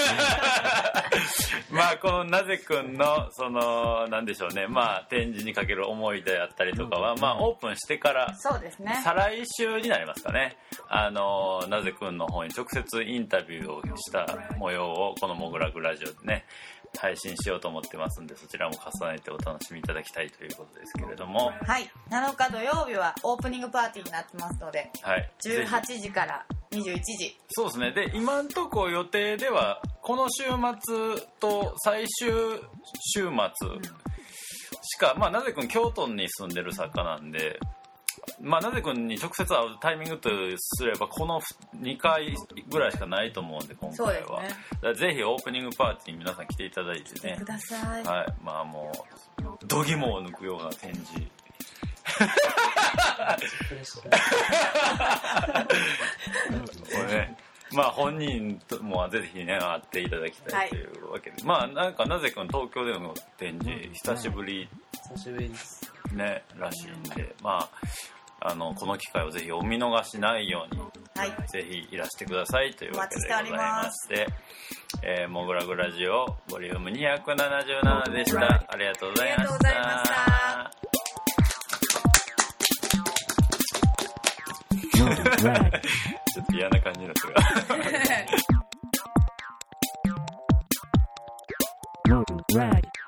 まあこのなぜくんのそのなんでしょうね、まあ展示にかける思いであったりとかは、まあオープンしてからそうですね、 再来週になりますかね。あのなぜくんの方に直接インタビューをした模様をこのモグラグラジオでね配信しようと思ってますんで、そちらも重ねてお楽しみいただきたいということですけれども、 はい、なのか土曜日はオープニングパーティーになってますので、はい、じゅうはちじからにじゅういちじ。 そうですね。で今んとこ予定ではこの週末と最終週末しか、まあなぜくん京都に住んでる作家なんで、まあなぜくんに直接会うタイミングとすればこのにかいぐらいしかないと思うんで今回は、ね、だからぜひオープニングパーティーに皆さん来ていただいてね、 来てください。 はい、まあもう度肝を抜くような展示これね、まあ本人もぜひね会っていただきたいというわけで、はい、まあなんかなぜくん東京での展示久しぶり、 久しぶりですねらしいんで、まああのこの機会をぜひお見逃しないように、 はい、 ぜひいらしてくださいというわけでございまして、えー、モグラグラジオボリュームにひゃくななじゅうななでした。ありがとうございました。ありがとうございました。ちょっと嫌な感じになってる。